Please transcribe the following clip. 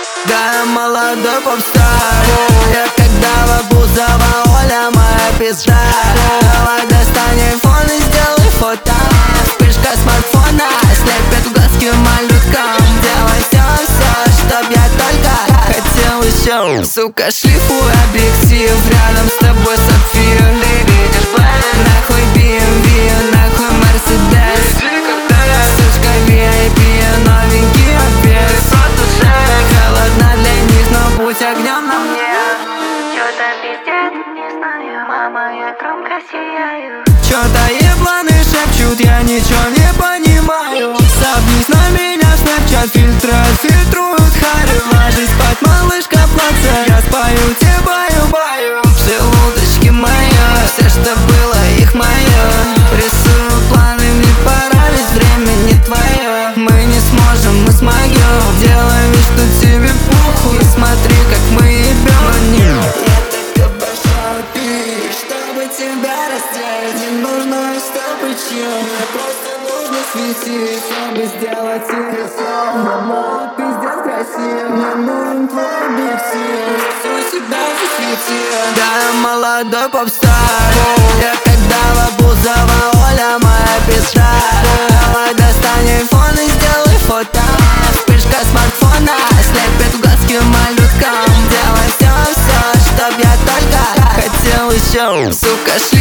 Да, я молодой попстар. Я когда в Абузова, Оля моя пизда. Давай достань айфон и сделай фото. Вспышка смартфона слепит глазки малюткам. Делай все, чтоб я только хотел еще. Сука, шлифуй объектив, рядом с тобой сапфир. Ты видишь план, нахуй BMW, нахуй Мерседес. Сучка VIP, новенький обвес. Холодно для них, но будь огнем на мне. Чё-то пиздец, не знаю, мама, я громко сияю. Чё-то ебланы шепчут, я ничего не понимаю. Сопнись на меня в Snapchat, фильтры фильтруют Харри. Ложись спать, малышка, плаца, я спою тебе баю-баю. Желудочки мои, все, что было, их мое. Рисую планы, мне пора, ведь время не твое. Мы не сможем, мы смогем. Делай вид, что тебе похуй. Смотри, как мы ебем. Я так обожаю пить, чтобы тебя раздеть. Не нужно, чтобы чил, мне просто нужно светить, чтобы сделать тебе сон. Я мол, пиздец красив, мне нужен твой объектив. Всю себя засветил. Да, я молодой попстар. Я когда в Абузова, Оля моя пизда. Давай достань айфон и сделай фото. Вспышка смартфона слепит глазки малюткам. Делай все, чтоб я только хотел еще. Сука,